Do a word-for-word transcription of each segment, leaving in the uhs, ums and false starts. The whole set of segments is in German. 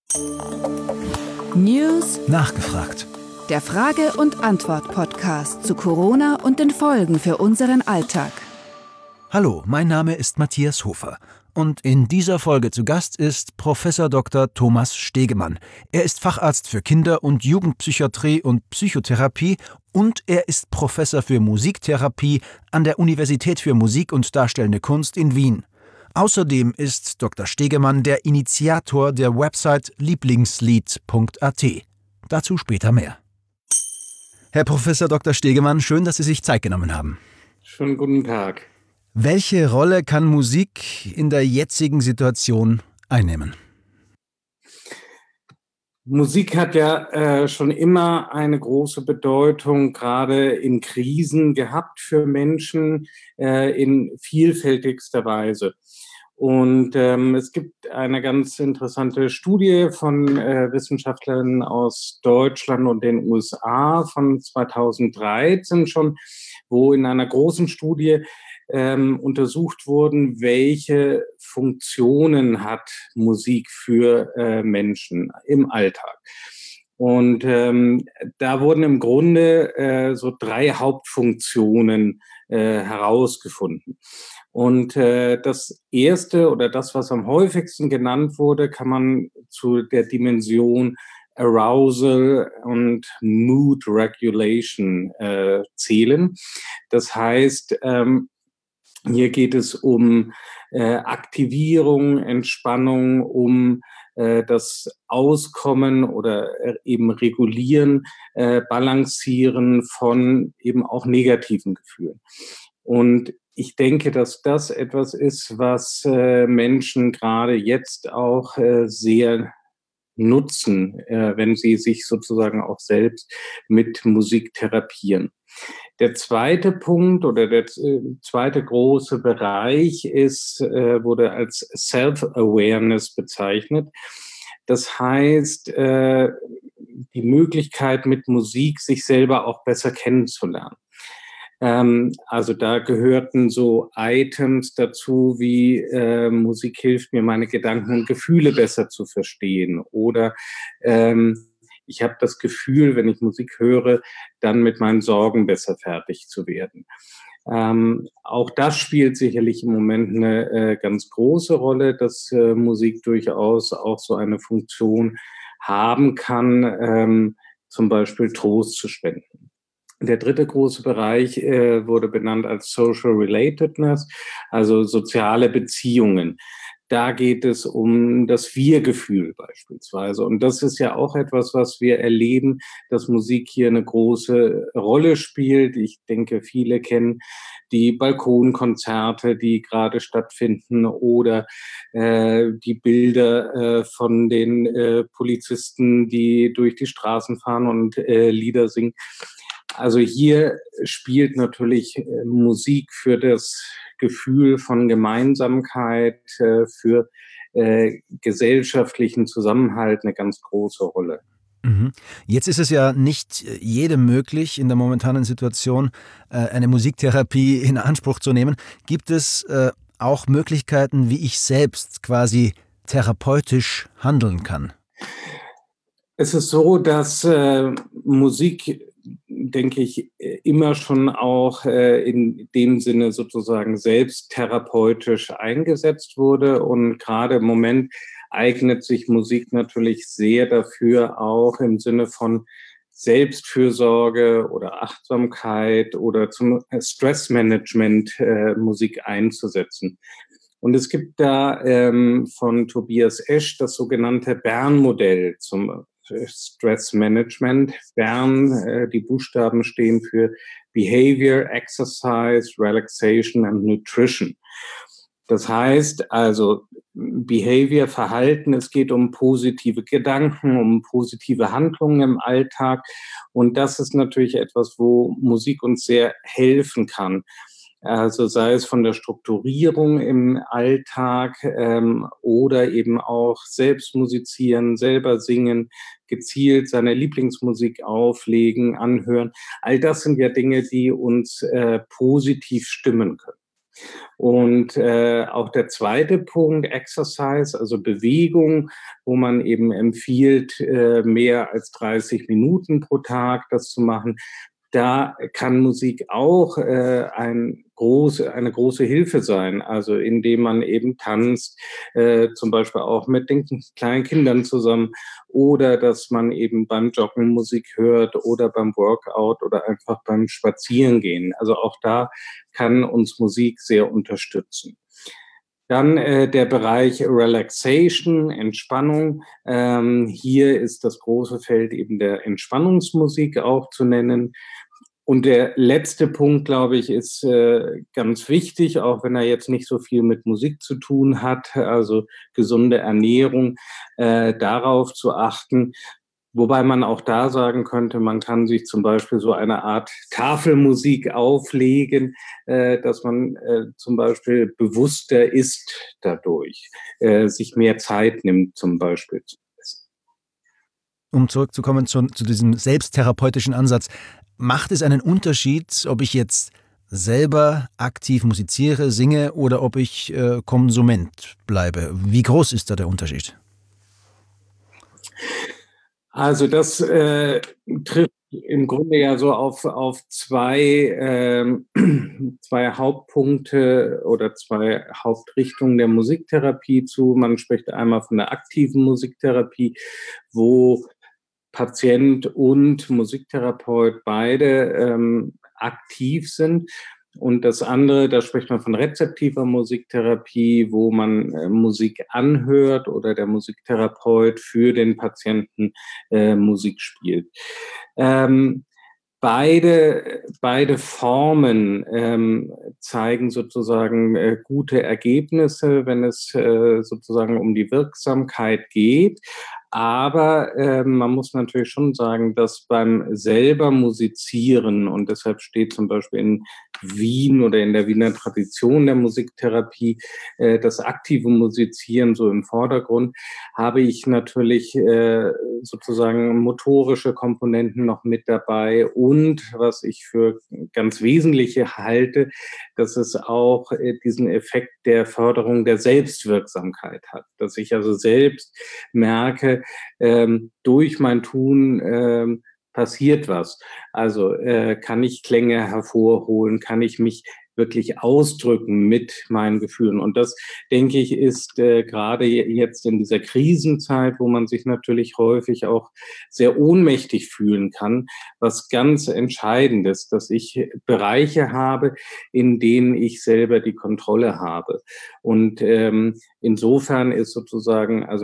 News nachgefragt. Der Frage- und Antwort-Podcast zu Corona und den Folgen für unseren Alltag. Hallo, mein Name ist Matthias Hofer und in dieser Folge zu Gast ist Professor Doktor Thomas Stegemann. Er ist Facharzt für Kinder- und Jugendpsychiatrie und Psychotherapie und er ist Professor für Musiktherapie an der Universität für Musik und Darstellende Kunst in Wien. Außerdem ist Doktor Stegemann der Initiator der Website lieblingslied punkt a t. Dazu später mehr. Herr Professor Doktor Stegemann, schön, dass Sie sich Zeit genommen haben. Schönen guten Tag. Welche Rolle kann Musik in der jetzigen Situation einnehmen? Musik hat ja äh, schon immer eine große Bedeutung, gerade in Krisen gehabt für Menschen äh, in vielfältigster Weise. Und ähm, es gibt eine ganz interessante Studie von äh, Wissenschaftlern aus Deutschland und den U S A von zweitausenddreizehn schon, wo in einer großen Studie ähm, untersucht wurden, welche Funktionen hat Musik für äh, Menschen im Alltag. Und ähm, da wurden im Grunde äh, so drei Hauptfunktionen äh, herausgefunden. Und äh, das erste oder das, was am häufigsten genannt wurde, kann man zu der Dimension Arousal und Mood Regulation äh, zählen. Das heißt, ähm, hier geht es um äh, Aktivierung, Entspannung, um äh, das Auskommen oder äh, eben Regulieren, äh, Balancieren von eben auch negativen Gefühlen. Und ich denke, dass das etwas ist, was äh, Menschen gerade jetzt auch äh, sehr nutzen, äh, wenn sie sich sozusagen auch selbst mit Musik therapieren. Der zweite Punkt oder der äh, zweite große Bereich ist, äh, wurde als Self-Awareness bezeichnet. Das heißt, äh, die Möglichkeit mit Musik sich selber auch besser kennenzulernen. Ähm, also da gehörten so Items dazu wie äh, Musik hilft mir, meine Gedanken und Gefühle besser zu verstehen oder ähm, ich habe das Gefühl, wenn ich Musik höre, dann mit meinen Sorgen besser fertig zu werden. Ähm, auch das spielt sicherlich im Moment eine äh, ganz große Rolle, dass äh, Musik durchaus auch so eine Funktion haben kann, ähm, zum Beispiel Trost zu spenden. Der dritte große Bereich äh, wurde benannt als Social Relatedness, also soziale Beziehungen. Da geht es um das Wir-Gefühl beispielsweise. Und das ist ja auch etwas, was wir erleben, dass Musik hier eine große Rolle spielt. Ich denke, viele kennen die Balkonkonzerte, die gerade stattfinden oder äh, die Bilder äh, von den äh, Polizisten, die durch die Straßen fahren und äh, Lieder singen. Also hier spielt natürlich äh, Musik für das Gefühl von Gemeinsamkeit, äh, für äh, gesellschaftlichen Zusammenhalt eine ganz große Rolle. Mhm. Jetzt ist es ja nicht jedem möglich, in der momentanen Situation äh, eine Musiktherapie in Anspruch zu nehmen. Gibt es äh, auch Möglichkeiten, wie ich selbst quasi therapeutisch handeln kann? Es ist so, dass äh, Musik, denke ich, immer schon auch äh, in dem Sinne sozusagen selbst therapeutisch eingesetzt wurde. Und gerade im Moment eignet sich Musik natürlich sehr dafür, auch im Sinne von Selbstfürsorge oder Achtsamkeit oder zum Stressmanagement äh, Musik einzusetzen. Und es gibt da ähm, von Tobias Esch das sogenannte Bern-Modell zum Stress Management. Bern, äh, die Buchstaben stehen für Behavior, Exercise, Relaxation and Nutrition. Das heißt also Behavior, Verhalten, es geht um positive Gedanken, um positive Handlungen im Alltag. Und das ist natürlich etwas, wo Musik uns sehr helfen kann. Also sei es von der Strukturierung im Alltag ähm, oder eben auch selbst musizieren, selber singen, gezielt seine Lieblingsmusik auflegen, anhören. All das sind ja Dinge, die uns äh, positiv stimmen können. Und äh, auch der zweite Punkt, Exercise, also Bewegung, wo man eben empfiehlt, äh, mehr als dreißig Minuten pro Tag das zu machen. Da kann Musik auch äh, ein große, eine große Hilfe sein, also indem man eben tanzt, äh, zum Beispiel auch mit den kleinen Kindern zusammen, oder dass man eben beim Joggen Musik hört oder beim Workout oder einfach beim Spazierengehen. Also auch da kann uns Musik sehr unterstützen. Dann äh, der Bereich Relaxation, Entspannung. Ähm, hier ist das große Feld eben der Entspannungsmusik auch zu nennen. Und der letzte Punkt, glaube ich, ist äh, ganz wichtig, auch wenn er jetzt nicht so viel mit Musik zu tun hat, also gesunde Ernährung, äh, darauf zu achten. Wobei man auch da sagen könnte, man kann sich zum Beispiel so eine Art Tafelmusik auflegen, äh, dass man äh, zum Beispiel bewusster ist dadurch, äh, sich mehr Zeit nimmt zum Beispiel. Um zurückzukommen zu, zu diesem selbsttherapeutischen Ansatz, macht es einen Unterschied, ob ich jetzt selber aktiv musiziere, singe oder ob ich äh, Konsument bleibe? Wie groß ist da der Unterschied? Also das äh, trifft im Grunde ja so auf, auf zwei, ähm, zwei Hauptpunkte oder zwei Hauptrichtungen der Musiktherapie zu. Man spricht einmal von der aktiven Musiktherapie, wo Patient und Musiktherapeut beide ähm, aktiv sind. Und das andere, da spricht man von rezeptiver Musiktherapie, wo man äh, Musik anhört oder der Musiktherapeut für den Patienten äh, Musik spielt. Ähm, Beide, beide Formen ähm, zeigen sozusagen äh, gute Ergebnisse, wenn es äh, sozusagen um die Wirksamkeit geht. Aber äh, man muss natürlich schon sagen, dass beim selber Musizieren, und deshalb steht zum Beispiel in Wien oder in der Wiener Tradition der Musiktherapie äh, das aktive Musizieren so im Vordergrund, habe ich natürlich äh, sozusagen motorische Komponenten noch mit dabei. Und was ich für ganz wesentliche halte, dass es auch äh, diesen Effekt der Förderung der Selbstwirksamkeit hat. Dass ich also selbst merke, ähm, durch mein Tun ähm, passiert was. Also äh, kann ich Klänge hervorholen, kann ich mich wirklich ausdrücken mit meinen Gefühlen. Und das, denke ich, ist äh, gerade jetzt in dieser Krisenzeit, wo man sich natürlich häufig auch sehr ohnmächtig fühlen kann, was ganz entscheidend ist, dass ich Bereiche habe, in denen ich selber die Kontrolle habe. Und ähm, insofern ist sozusagen, also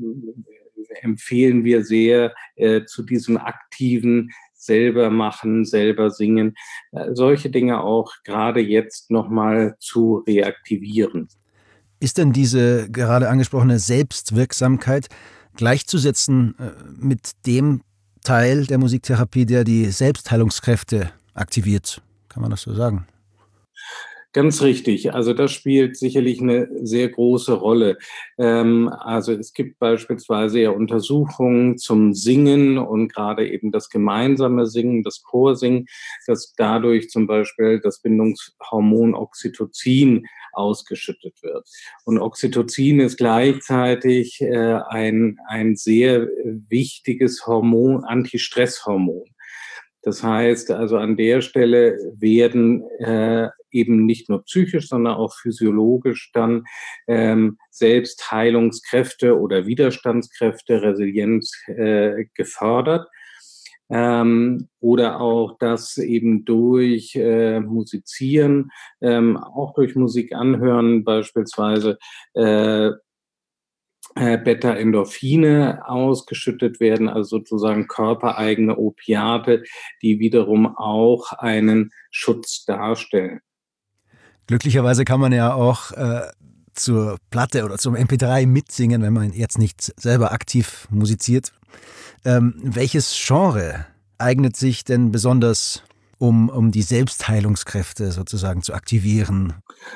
empfehlen wir sehr äh, zu diesem aktiven selber machen, selber singen, äh, solche Dinge auch gerade jetzt nochmal zu reaktivieren. Ist denn diese gerade angesprochene Selbstwirksamkeit gleichzusetzen äh, mit dem Teil der Musiktherapie, der die Selbstheilungskräfte aktiviert? Kann man das so sagen? Ganz richtig. Also das spielt sicherlich eine sehr große Rolle. Ähm, also es gibt beispielsweise ja Untersuchungen zum Singen und gerade eben das gemeinsame Singen, das Chorsingen, dass dadurch zum Beispiel das Bindungshormon Oxytocin ausgeschüttet wird. Und Oxytocin ist gleichzeitig äh, ein, ein sehr wichtiges Hormon, Antistresshormon. Das heißt, also an der Stelle werden äh, eben nicht nur psychisch, sondern auch physiologisch dann ähm, Selbstheilungskräfte oder Widerstandskräfte, Resilienz äh, gefördert. Ähm, oder auch das eben durch äh, Musizieren, ähm, auch durch Musik anhören beispielsweise, äh, äh, Beta-Endorphine ausgeschüttet werden, also sozusagen körpereigene Opiate, die wiederum auch einen Schutz darstellen. Glücklicherweise kann man ja auch äh, zur Platte oder zum M P drei mitsingen, wenn man jetzt nicht selber aktiv musiziert. Ähm, welches Genre eignet sich denn besonders, um, um die Selbstheilungskräfte sozusagen zu aktivieren?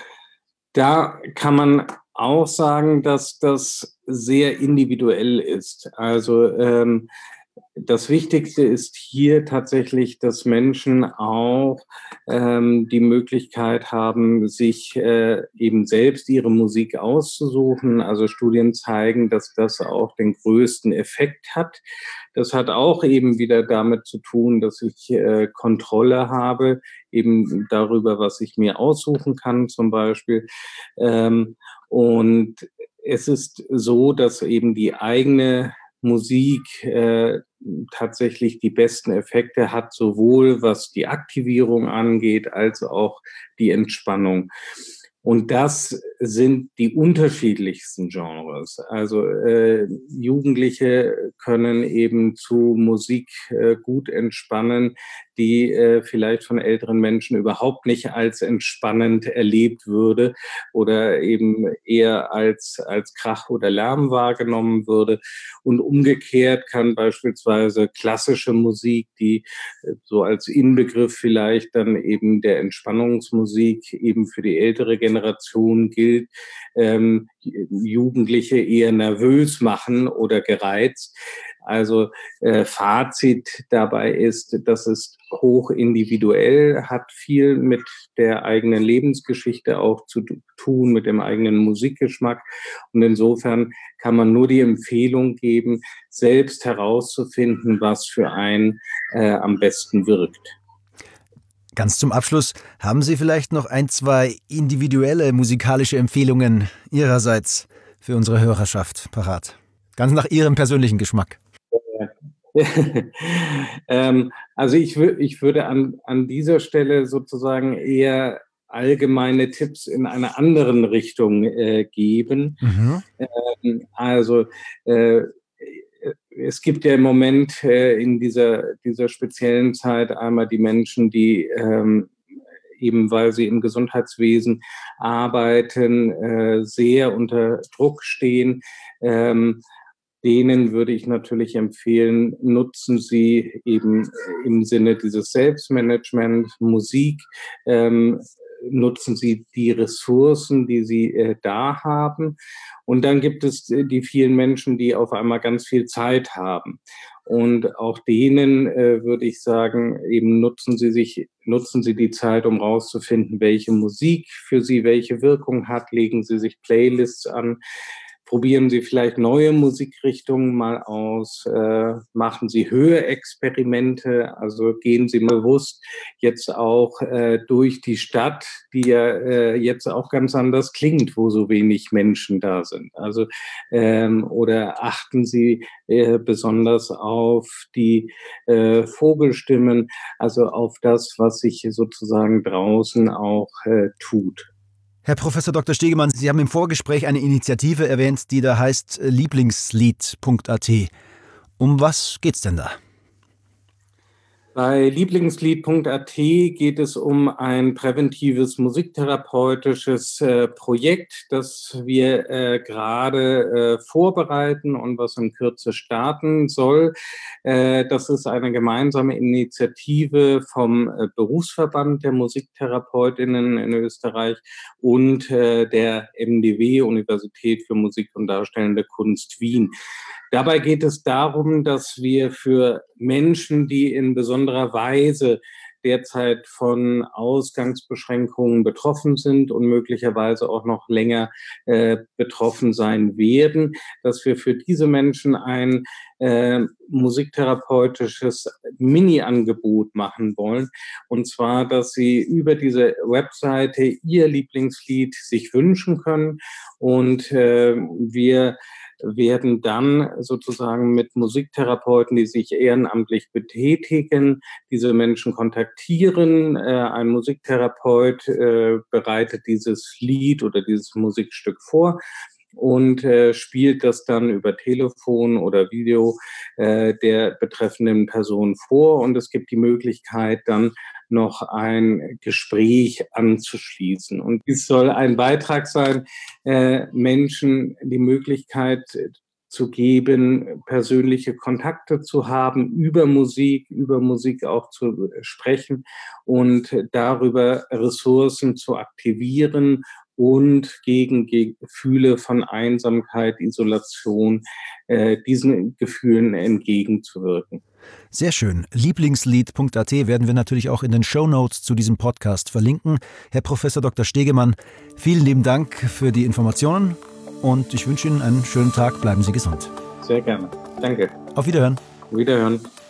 Da kann man auch sagen, dass das sehr individuell ist. Also ähm, Das Wichtigste ist hier tatsächlich, dass Menschen auch ähm, die Möglichkeit haben, sich äh, eben selbst ihre Musik auszusuchen. Also Studien zeigen, dass das auch den größten Effekt hat. Das hat auch eben wieder damit zu tun, dass ich äh, Kontrolle habe, eben darüber, was ich mir aussuchen kann zum Beispiel. Ähm, und es ist so, dass eben die eigene Musik äh, tatsächlich die besten Effekte hat, sowohl was die Aktivierung angeht, als auch die Entspannung. Und das sind die unterschiedlichsten Genres. Also äh, Jugendliche können eben zu Musik äh, gut entspannen, die äh, vielleicht von älteren Menschen überhaupt nicht als entspannend erlebt würde oder eben eher als, als Krach oder Lärm wahrgenommen würde. Und umgekehrt kann beispielsweise klassische Musik, die äh, so als Inbegriff vielleicht dann eben der Entspannungsmusik eben für die ältere Generation gilt, ähm, Jugendliche eher nervös machen oder gereizt. Also äh, Fazit dabei ist, das ist hoch individuell, hat viel mit der eigenen Lebensgeschichte auch zu tun, mit dem eigenen Musikgeschmack. Und insofern kann man nur die Empfehlung geben, selbst herauszufinden, was für einen äh, am besten wirkt. Ganz zum Abschluss, haben Sie vielleicht noch ein, zwei individuelle musikalische Empfehlungen Ihrerseits für unsere Hörerschaft parat? Ganz nach Ihrem persönlichen Geschmack. ähm, also ich, wür- ich würde an, an dieser Stelle sozusagen eher allgemeine Tipps in einer anderen Richtung äh, geben. Mhm. Ähm, also äh, es gibt ja im Moment äh, in dieser, dieser speziellen Zeit einmal die Menschen, die ähm, eben weil sie im Gesundheitswesen arbeiten, äh, sehr unter Druck stehen. Ähm, Denen würde ich natürlich empfehlen, nutzen Sie eben im Sinne dieses Selbstmanagement Musik, ähm, nutzen Sie die Ressourcen, die Sie äh, da haben. Und dann gibt es äh, die vielen Menschen, die auf einmal ganz viel Zeit haben. Und auch denen äh, würde ich sagen, eben nutzen Sie sich, nutzen Sie die Zeit, um rauszufinden, welche Musik für Sie welche Wirkung hat. Legen Sie sich Playlists an. Probieren Sie vielleicht neue Musikrichtungen mal aus, äh, machen Sie Hörexperimente, also gehen Sie bewusst jetzt auch äh, durch die Stadt, die ja äh, jetzt auch ganz anders klingt, wo so wenig Menschen da sind. Also ähm, oder achten Sie äh, besonders auf die äh, Vogelstimmen, also auf das, was sich sozusagen draußen auch äh, tut. Herr Professor Doktor Stegemann, Sie haben im Vorgespräch eine Initiative erwähnt, die da heißt Lieblingslied Punkt a t. Um was geht's denn da? Bei Lieblingslied Punkt a t geht es um ein präventives musiktherapeutisches äh, Projekt, das wir äh, gerade äh, vorbereiten und was in Kürze starten soll. Äh, das ist eine gemeinsame Initiative vom äh, Berufsverband der Musiktherapeutinnen in Österreich und äh, der M D W, Universität für Musik und Darstellende Kunst Wien. Dabei geht es darum, dass wir für Menschen, die in besonderer Weise derzeit von Ausgangsbeschränkungen betroffen sind und möglicherweise auch noch länger äh, betroffen sein werden, dass wir für diese Menschen ein äh, musiktherapeutisches Mini-Angebot machen wollen. Und zwar, dass sie über diese Webseite ihr Lieblingslied sich wünschen können und äh, wir werden dann sozusagen mit Musiktherapeuten, die sich ehrenamtlich betätigen, diese Menschen kontaktieren. Äh, ein Musiktherapeut äh, bereitet dieses Lied oder dieses Musikstück vor und äh, spielt das dann über Telefon oder Video äh, der betreffenden Person vor. Und es gibt die Möglichkeit, dann noch ein Gespräch anzuschließen. Und dies soll ein Beitrag sein, äh, Menschen die Möglichkeit zu geben, persönliche Kontakte zu haben, über Musik, über Musik auch zu sprechen und darüber Ressourcen zu aktivieren und gegen Gefühle von Einsamkeit, Isolation, äh, diesen Gefühlen entgegenzuwirken. Sehr schön. Lieblingslied punkt a t werden wir natürlich auch in den Shownotes zu diesem Podcast verlinken. Herr Professor Doktor Stegemann, vielen lieben Dank für die Informationen und ich wünsche Ihnen einen schönen Tag. Bleiben Sie gesund. Sehr gerne. Danke. Auf Wiederhören. Wiederhören.